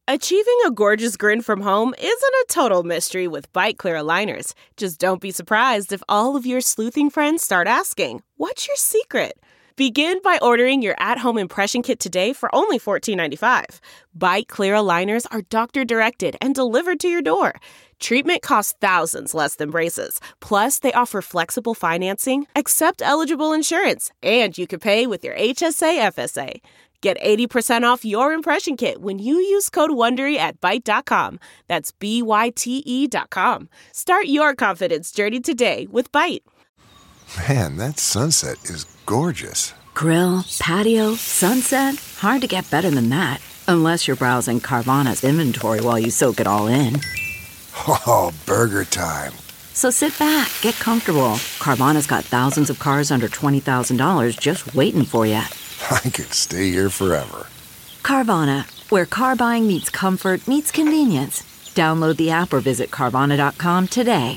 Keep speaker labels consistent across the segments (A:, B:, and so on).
A: Achieving a gorgeous grin from home isn't a total mystery with Byte Clear aligners. Just don't be surprised if all of your sleuthing friends start asking, "What's your secret?" Begin by ordering your at-home impression kit today for only $14.95. Byte Clear aligners are doctor-directed and delivered to your door. Treatment costs thousands less than braces. Plus, they offer flexible financing, accept eligible insurance, and you can pay with your HSA FSA. Get 80% off your impression kit when you use code WONDERY at Byte.com. That's BYTE.com. Start your confidence journey today with Byte.
B: Man, that sunset is gorgeous.
C: Grill, patio, sunset. Hard to get better than that. Unless you're browsing Carvana's inventory while you soak it all in.
B: Oh, burger time.
C: So sit back, get comfortable. Carvana's got thousands of cars under $20,000 just waiting for you.
B: I could stay here forever.
C: Carvana, where car buying meets comfort, meets convenience. Download the app or visit Carvana.com today.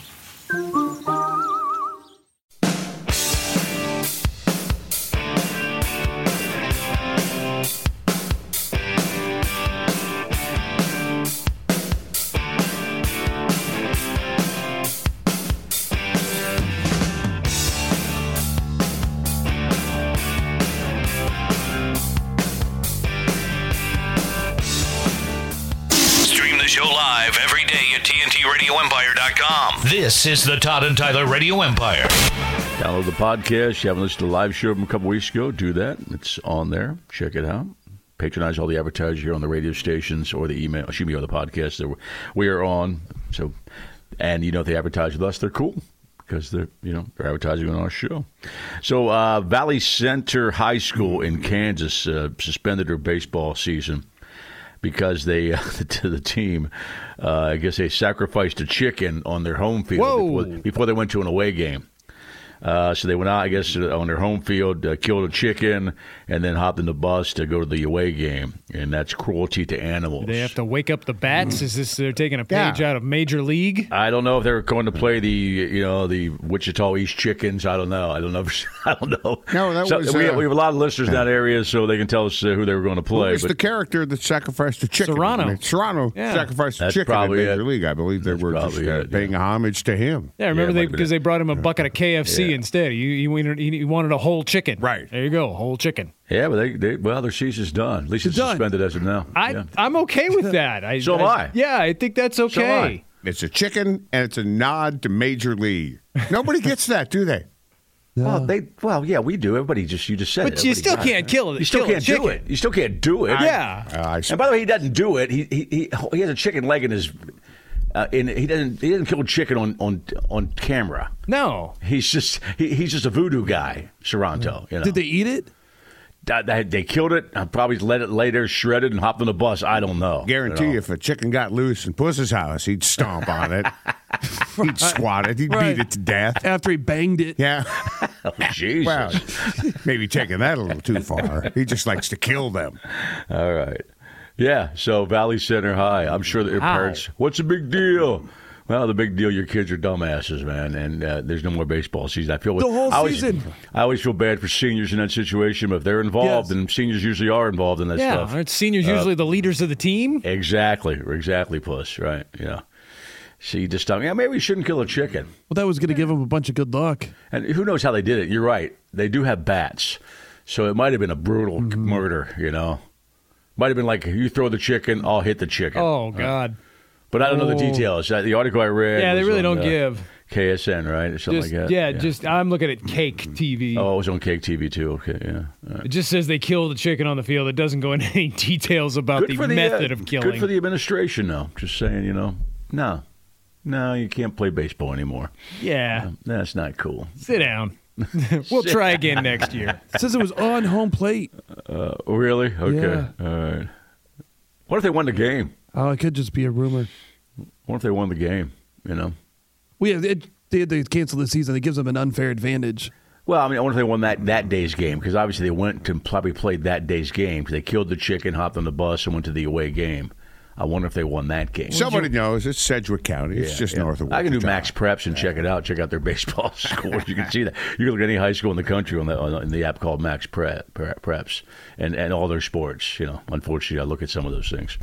D: TNTRadioEmpire.com. This is the Todd and Tyler Radio Empire.
E: Download the podcast. You haven't listened to the live show from a couple weeks ago, do that. It's on there. Check it out. Patronize all the advertisers here on the radio stations or the email, or the podcast that we are on. So, and if they advertise with us, they're cool because they're advertising on our show. So, Valley Center High School in Kansas suspended their baseball season because they, the team, I guess they sacrificed a chicken on their home field before they went to an away game. So they went out, I guess, on their home field, killed a chicken, and then hopped in the bus to go to the away game. And that's cruelty to animals.
F: Do they have to wake up the bats? Is this they're taking a page out of Major League?
E: I don't know if they're going to play the Wichita East Chickens. I don't know. I don't know.
G: No, that was.
E: We have a lot of listeners in that area, so they can tell us who they were going to play.
G: Who's the character that sacrificed the chicken?
F: Serrano.
G: Serrano sacrificed the chicken in Major League. I believe they were just paying homage to him.
F: Yeah, remember because they brought him a bucket of KFC instead. He wanted a whole chicken.
G: Right.
F: There you go, whole chicken.
E: Yeah, but their season's done. At least it's suspended as of now.
F: I'm okay with that.
E: So am I.
F: Yeah, I think that's okay.
G: So it's a chicken, and it's a nod to Major League. Nobody gets that, do they?
E: No. Well, we do. Everybody you just said it.
F: But you still can't kill it.
E: You still can't do it. You still can't do it.
F: Yeah.
E: And by the way, he doesn't do it. He has a chicken leg in his. And he didn't kill chicken on camera.
F: No,
E: he's just a voodoo guy, Serrano.
H: Did they eat it?
E: They killed it. I probably let it lay there shredded and hopped on the bus. I don't know.
G: Guarantee you, if a chicken got loose in Puss's house, he'd stomp on it. He'd swat it. He'd beat it to death
H: after he banged it.
G: Yeah.
E: Oh, Jesus.
G: Well, maybe taking that a little too far. He just likes to kill them.
E: All right. Yeah, so Valley Center High. I'm sure that your parents, what's the big deal? Well, the big deal, your kids are dumbasses, man, and there's no more baseball season. I feel
H: the whole season.
E: I always feel bad for seniors in that situation, but if they're involved, and seniors usually are involved in that stuff.
F: Yeah, aren't seniors usually the leaders of the team?
E: Exactly, Puss, right, yeah. So you just thought, maybe we shouldn't kill a chicken.
H: Well, that was going to give them a bunch of good luck.
E: And who knows how they did it. You're right. They do have bats, so it might have been a brutal murder, Might have been like, you throw the chicken, I'll hit the chicken.
F: Oh, God.
E: But I don't know the details. The article I read
F: they really don't give.
E: KSN, right? Or something like that.
F: Yeah, I'm looking at Cake TV.
E: Oh, it was on Cake TV, too. Okay, yeah. Right.
F: It just says they killed the chicken on the field. It doesn't go into any details about the method of killing.
E: Good for the administration, though. Just saying, no, you can't play baseball anymore.
F: Yeah.
E: That's not cool.
F: Sit down. We'll try again next year.
H: It says it was on home plate.
E: Really? Okay.
H: Yeah.
E: All right. What if they won the game?
H: Oh, it could just be a rumor.
E: What if they won the game,
H: Well, yeah, they had to cancel the season. It gives them an unfair advantage.
E: Well, I wonder if they won that day's game, because obviously they went to probably played that day's game because they killed the chicken, hopped on the bus, and went to the away game. I wonder if they won that game.
G: Somebody knows. It's Sedgwick County. It's just north of.
E: I can do Max Preps and check it out. Check out their baseball scores. You can see that. You can look at any high school in the country in the app called Max Preps and all their sports. Unfortunately, I look at some of those things.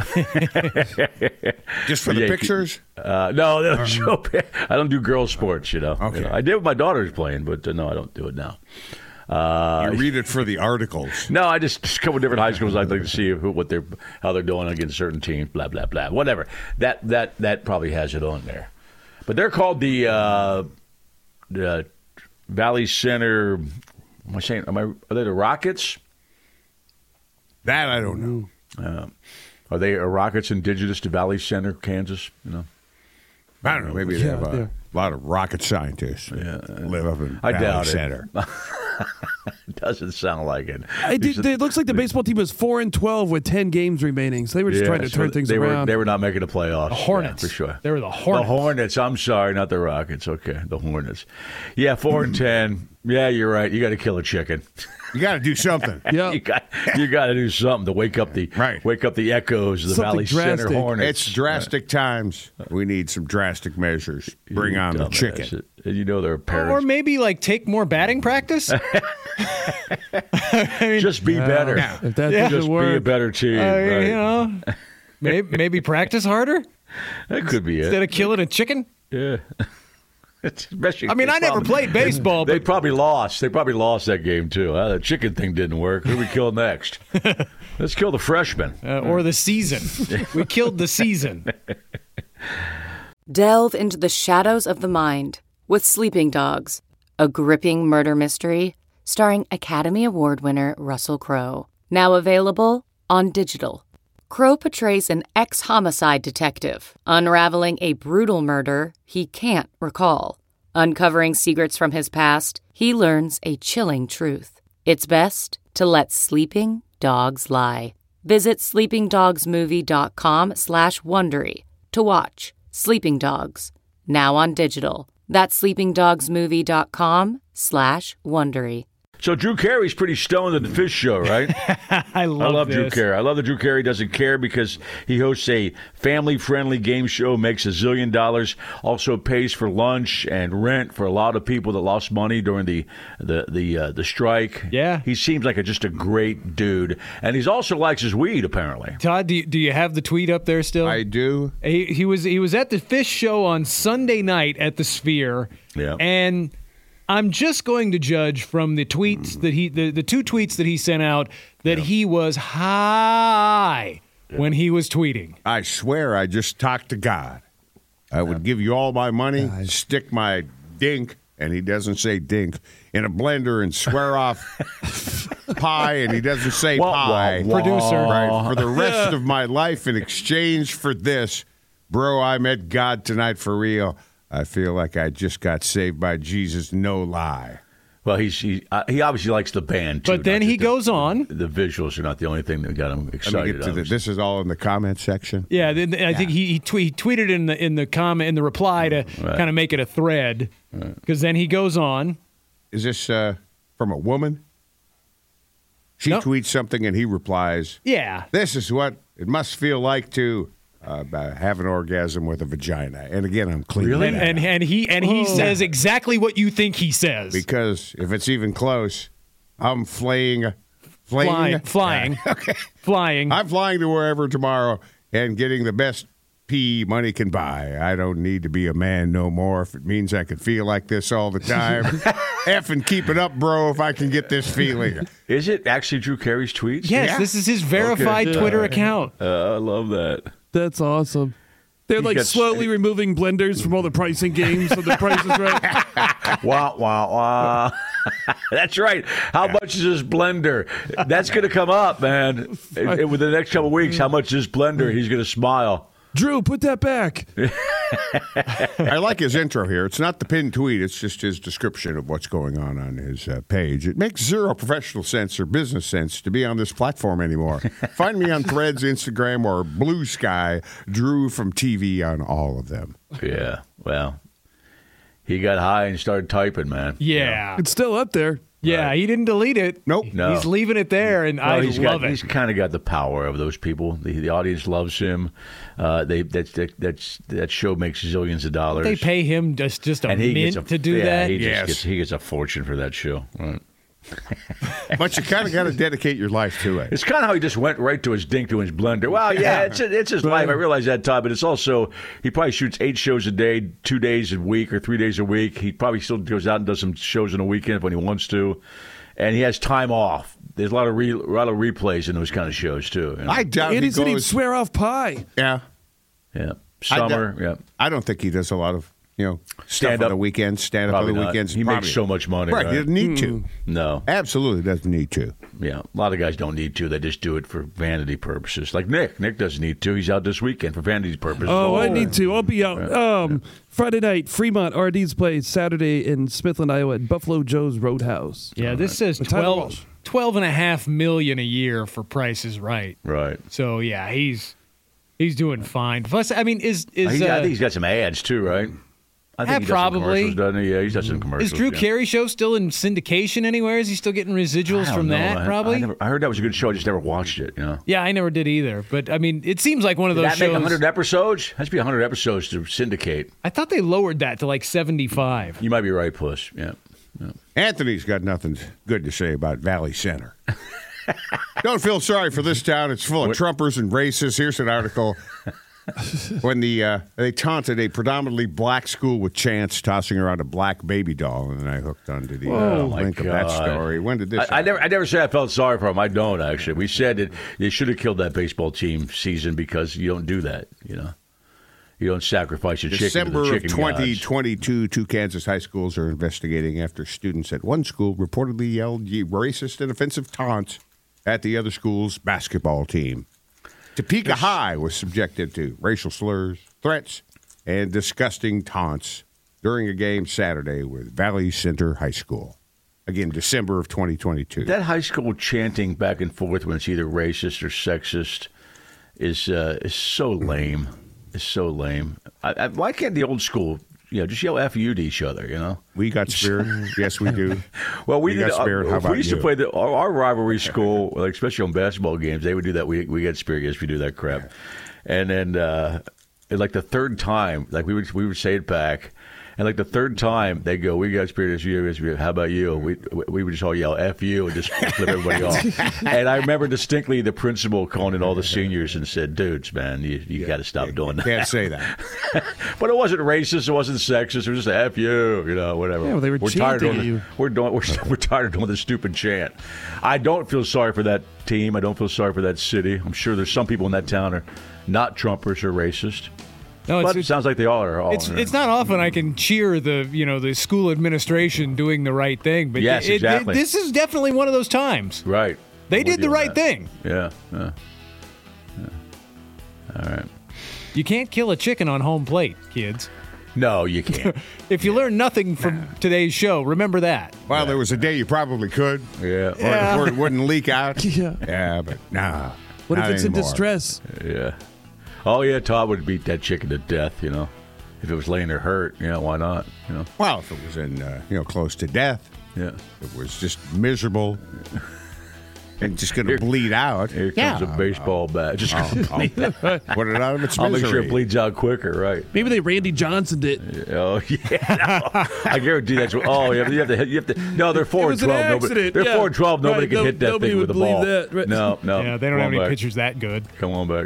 G: Just for the pictures?
E: No, I don't do girls sports. Okay. I did when my daughter was playing, but no, I don't do it now.
G: You read it for the articles.
E: No, I just a couple of different high schools. I'd like to see how they're doing against certain teams. Blah blah blah. Whatever. That probably has it on there. But they're called the Valley Center. Am I saying? Are they the Rockets?
G: That I don't know.
E: Are they Rockets indigenous to Valley Center, Kansas?
G: I don't know. Maybe they have a lot of rocket scientists live up in Valley Center.
E: It doesn't sound like it.
H: It looks like the baseball team was 4-12 with 10 games remaining, so they were just trying to turn things around.
E: They were not making the playoffs.
F: The Hornets.
E: For sure.
F: They were the Hornets.
E: The Hornets. I'm sorry, not the Rockets. Okay, the Hornets. Yeah, 4-10. Yeah, you're right. You got to kill a chicken.
G: You got to do something.
H: Yeah,
E: you got to do something to wake up the echoes of the Valley Center Hornets.
G: It's drastic times. We need some drastic measures. Bring on the chicken.
E: And there are parents.
F: Or maybe take more batting practice.
E: Just be better.
H: If that doesn't work,
E: be a better team.
F: Maybe practice harder.
E: That could be it.
F: Instead of killing a chicken.
E: Yeah.
F: I never played baseball.
E: They probably lost. They probably lost that game, too. The chicken thing didn't work. Who we kill next? Let's kill the freshman.
F: Or the season. We killed the season.
I: Delve into the shadows of the mind with Sleeping Dogs, a gripping murder mystery starring Academy Award winner Russell Crowe. Now available on digital. Crowe portrays an ex-homicide detective unraveling a brutal murder he can't recall. Uncovering secrets from his past, he learns a chilling truth. It's best to let sleeping dogs lie. Visit sleepingdogsmovie.com/Wondery to watch Sleeping Dogs, now on digital. That's sleepingdogsmovie.com/Wondery.
E: So Drew Carey's pretty stoned at the Fish Show, right?
F: I love
E: Drew Carey. I love that Drew Carey doesn't care because he hosts a family-friendly game show, makes $1 zillion, also pays for lunch and rent for a lot of people that lost money during the strike.
F: Yeah.
E: He seems like just a great dude. And he also likes his weed, apparently.
F: Todd, do you have the tweet up there still?
G: I do.
F: He was at the Fish Show on Sunday night at the Sphere.
E: Yeah.
F: And I'm just going to judge from the tweets that the two tweets that he sent out that he was high when he was tweeting.
G: I swear I just talked to God. I would give you all my money, stick my dink, and he doesn't say dink, in a blender and swear off pie, and he doesn't say pie.
F: Producer.
G: Right, for the rest of my life in exchange for this, bro, I met God tonight for real. I feel like I just got saved by Jesus, no lie.
E: Well, he obviously likes the band, too.
F: But then he goes on.
E: The visuals are not the only thing that got him excited.
G: This is all in the comment section?
F: Yeah, I think he tweeted in the reply to kind of make it a thread, because then he goes on.
G: Is this from a woman? She tweets something and he replies,
F: yeah.
G: This is what it must feel like to have an orgasm with a vagina. And again, I'm clean.
E: Really?
F: And he says exactly what you think he says.
G: Because if it's even close, I'm flying.
F: Okay.
G: Flying. I'm flying to wherever tomorrow and getting the best pee money can buy. I don't need to be a man no more if it means I can feel like this all the time. Effing keep it up, bro, if I can get this feeling.
E: Is it actually Drew Carey's tweets?
F: Yes, This is his verified Twitter account.
E: I love that.
H: That's awesome. They're slowly removing blenders from all the pricing games so the price is right.
E: Wow, wow, wow. That's right. How much is this blender? That's going to come up, man. Within the next couple of weeks, how much is this blender? He's going to smile.
H: Drew, put that back.
G: I like his intro here. It's not the pinned tweet. It's just his description of what's going on his page. It makes zero professional sense or business sense to be on this platform anymore. Find me on Threads, Instagram, or Blue Sky. Drew from TV on all of them.
E: Yeah, well, he got high and started typing, man.
F: Yeah.
H: It's still up there.
F: Yeah, he didn't delete it.
G: Nope.
E: No.
F: He's leaving it there, and I love it.
E: He's kind of got the power of those people. The audience loves him. That show makes zillions of dollars.
F: They pay him just a mint to do that.
E: He gets a fortune for that show. Right.
G: But you kind of got to dedicate your life to it.
E: It's kind of how he just went right to his dink to his blender. Well, yeah, it's his life. I realize that, Todd, but it's also he probably shoots 8 shows a day, 2 days a week or 3 days a week. He probably still goes out and does some shows on the weekend when he wants to, and he has time off. There's a lot of replays in those kind of shows too. You know?
G: I doubt
H: and
G: he
H: said he'd
G: goes.
H: swear off pie.
G: Yeah.
E: Summer. Yeah.
G: I don't think he does a lot of stuff
E: Stand
G: on
E: up.
G: the weekends. Stand up on the
E: Probably not.
G: weekends.
E: He makes so much money.
G: Right. He doesn't need to.
E: No.
G: Absolutely doesn't need to.
E: Yeah, a lot of guys don't need to. They just do it for vanity purposes. Like Nick. Nick doesn't need to. He's out this weekend for vanity purposes.
H: Oh, I need to. I'll be out. Friday night, Fremont, RD's place. Saturday in Smithland, Iowa at Buffalo Joe's Roadhouse.
F: Yeah, this says 12.5 million a year for Price is Right.
E: Right.
F: So yeah, he's doing fine. Plus, I mean, I
E: think he's got some ads too, right? I think he does
F: probably.
E: some commercials, doesn't he? Yeah, he's done some commercials.
F: Is Drew Carey show still in syndication anywhere? Is he still getting residuals from that? Probably.
E: I heard that was a good show. I just never watched it.
F: Yeah, I never did either. But I mean, it seems like one of those
E: Did that
F: shows.
E: make 100 episodes? Has to be 100 episodes to syndicate.
F: I thought they lowered that to like 75.
E: You might be right, Puss. Yeah.
G: Anthony's got nothing good to say about Valley Center. Don't feel sorry for this town. It's full of Trumpers and racists. Here's an article. When they taunted a predominantly black school with chants tossing around a black baby doll, and then I hooked onto the link of that story. When did this?
E: I never said I felt sorry for him. I don't actually. We said that they should have killed that baseball team season because you don't do that. You don't sacrifice your chicken to the chicken
G: December of 2022, 2 Kansas high schools are investigating after students at one school reportedly yelled racist and offensive taunts at the other school's basketball team. Topeka High was subjected to racial slurs, threats, and disgusting taunts during a game Saturday with Valley Center High School. Again, December of 2022.
E: That high school chanting back and forth when it's either racist or sexist is so lame. It's so lame. Why can't the old school, just yell F you to each other,
G: We got spirit. Yes, we do.
E: Well, we
G: got spirit. How about
E: we used to play our rivalry school, like especially on basketball games, they would do that. We got spirit. Yes, we do that crap. And then, like the third time, like we would say it back. And like the third time, they go, we got spirit as you. How about you? We would just all yell F you and just flip everybody off. And I remember distinctly the principal calling in all the seniors and said, dudes, man, you got to stop doing that.
G: Can't say that.
E: But it wasn't racist. It wasn't sexist. It was just F you, whatever.
H: Yeah, well, they were chanting at you.
E: We're tired of doing the stupid chant. I don't feel sorry for that team. I don't feel sorry for that city. I'm sure there's some people in that town are not Trumpers or racist. No, but it sounds like they all are.
F: It's not often I can cheer the school administration doing the right thing, but
E: yes, exactly.
F: This is definitely one of those times.
E: Right.
F: They did the right thing.
E: Yeah. All right.
F: You can't kill a chicken on home plate, kids.
E: No, you can't.
F: If you learn nothing from today's show, remember that.
G: Well, there was a day you probably could.
E: Yeah.
G: Or it wouldn't leak out.
H: Yeah.
G: Yeah, but nah.
H: What if it's
G: anymore.
H: in distress?
E: Yeah. Oh, yeah, Todd would beat that chicken to death, If it was laying there hurt, why not,
G: Well, if it was in, close to death.
E: Yeah.
G: It was just miserable and just going to bleed out.
E: Here comes a baseball bat. Just
G: I'll put it out of its misery.
E: I'll make sure it bleeds out quicker, right?
H: Maybe they Randy Johnsoned it.
E: Oh, yeah. No. I guarantee that's what. Oh, yeah. You have to. No, they're 4-12. They're 4-12. Nobody can hit that thing with a ball.
H: That. Right.
E: No.
F: Yeah, they don't have any pitchers that good.
E: Come on back.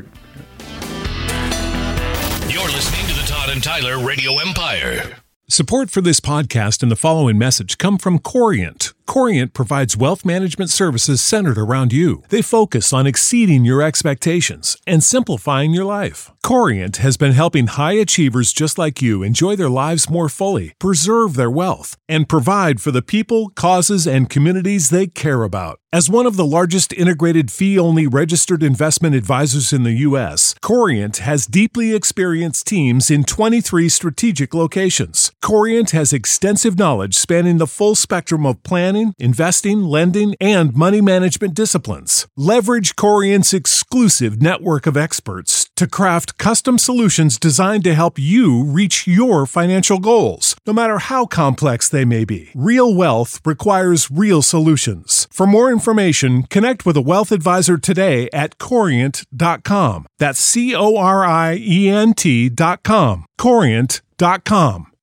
D: You're listening to the Todd and Tyler Radio Empire.
J: Support for this podcast and the following message come from Corient. Corient provides wealth management services centered around you. They focus on exceeding your expectations and simplifying your life. Corient has been helping high achievers just like you enjoy their lives more fully, preserve their wealth, and provide for the people, causes, and communities they care about. As one of the largest integrated fee-only registered investment advisors in the U.S., Corient has deeply experienced teams in 23 strategic locations. Corient has extensive knowledge spanning the full spectrum of planning planning, investing, lending, and money management disciplines. Leverage Corient's exclusive network of experts to craft custom solutions designed to help you reach your financial goals, no matter how complex they may be. Real wealth requires real solutions. For more information, connect with a wealth advisor today at Corient.com. That's Corient.com. Corient.com.